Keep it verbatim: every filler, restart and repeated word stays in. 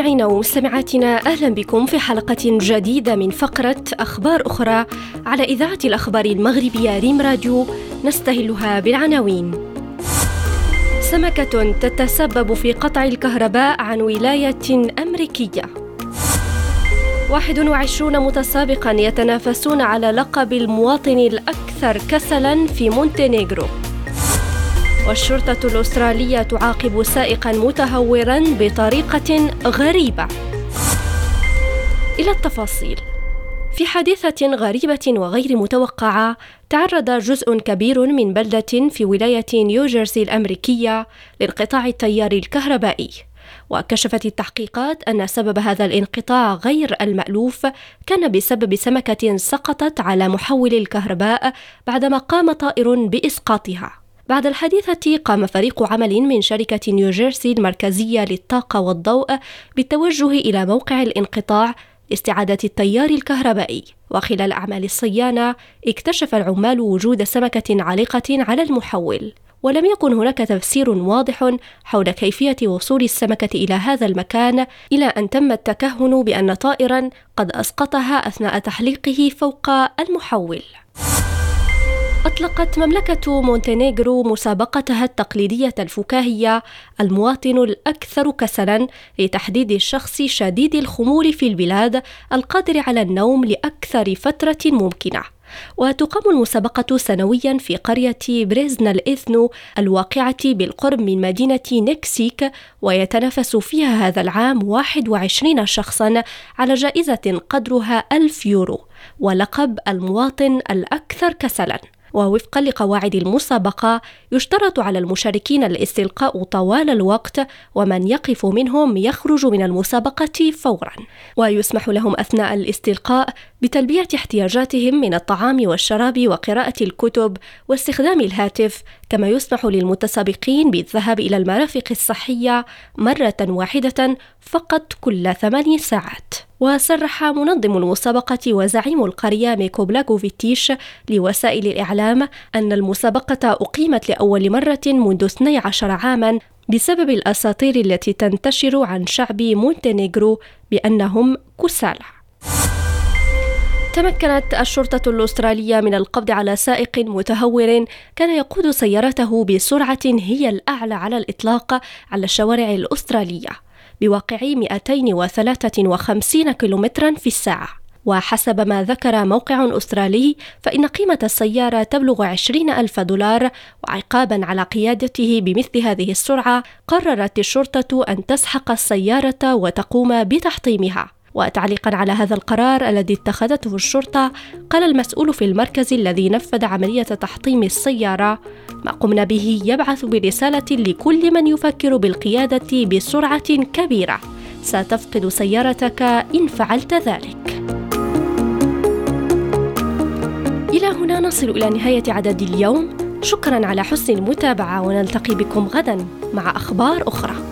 مستمعينا ومستمعاتنا، أهلا بكم في حلقة جديدة من فقرة أخبار أخرى على إذاعة الأخبار المغربية ريم راديو، نستهلها بالعناوين. سمكة تتسبب في قطع الكهرباء عن ولاية أمريكية. واحد وعشرون متسابقاً يتنافسون على لقب المواطن الأكثر كسلاً في مونتينيغرو. والشرطة الأسترالية تعاقب سائقاً متهوراً بطريقة غريبة. إلى التفاصيل. في حادثة غريبة وغير متوقعة، تعرض جزء كبير من بلدة في ولاية نيوجيرسي الأمريكية لانقطاع التيار الكهربائي. وكشفت التحقيقات أن سبب هذا الانقطاع غير المألوف كان بسبب سمكة سقطت على محول الكهرباء بعدما قام طائر بإسقاطها. بعد الحادثة قام فريق عمل من شركة نيوجيرسي المركزية للطاقة والضوء بالتوجه إلى موقع الانقطاع لاستعادة التيار الكهربائي. وخلال أعمال الصيانة اكتشف العمال وجود سمكة عالقة على المحول، ولم يكن هناك تفسير واضح حول كيفية وصول السمكة إلى هذا المكان، إلى أن تم التكهن بأن طائراً قد أسقطها أثناء تحليقه فوق المحول. أطلقت مملكة مونتينيغرو مسابقتها التقليدية الفكاهية المواطن الأكثر كسلاً لتحديد الشخص شديد الخمول في البلاد القادر على النوم لأكثر فترة ممكنة. وتقام المسابقة سنوياً في قرية بريزنا الإثنو الواقعة بالقرب من مدينة نكسيك، ويتنافس فيها هذا العام واحد وعشرين شخصاً على جائزة قدرها ألف يورو ولقب المواطن الأكثر كسلاً. ووفقاً لقواعد المسابقة يشترط على المشاركين الاستلقاء طوال الوقت، ومن يقف منهم يخرج من المسابقة فوراً. ويسمح لهم أثناء الاستلقاء بتلبية احتياجاتهم من الطعام والشراب وقراءة الكتب واستخدام الهاتف، كما يسمح للمتسابقين بالذهاب إلى المرافق الصحية مرة واحدة فقط كل ثمان ساعات. وصرح منظم المسابقة وزعيم القرية ميكو بلاغوفيتيش لوسائل الإعلام أن المسابقة أقيمت لأول مرة منذ اثني عشر عاماً بسبب الأساطير التي تنتشر عن شعب مونتينيغرو بأنهم كسالى. تمكنت الشرطة الأسترالية من القبض على سائق متهور كان يقود سيارته بسرعة هي الأعلى على الإطلاق على الشوارع الأسترالية بواقع مئتين وثلاثة وخمسين كيلومترا في الساعة. وحسب ما ذكر موقع أسترالي فإن قيمة السيارة تبلغ عشرين ألف دولار. وعقابا على قيادته بمثل هذه السرعة قررت الشرطة أن تسحق السيارة وتقوم بتحطيمها. وتعليقا على هذا القرار الذي اتخذته الشرطة، قال المسؤول في المركز الذي نفذ عملية تحطيم السيارة: ما قمنا به يبعث برسالة لكل من يفكر بالقيادة بسرعة كبيرة، ستفقد سيارتك إن فعلت ذلك. إلى هنا نصل إلى نهاية عدد اليوم. شكرا على حسن المتابعة، ونلتقي بكم غدا مع أخبار أخرى.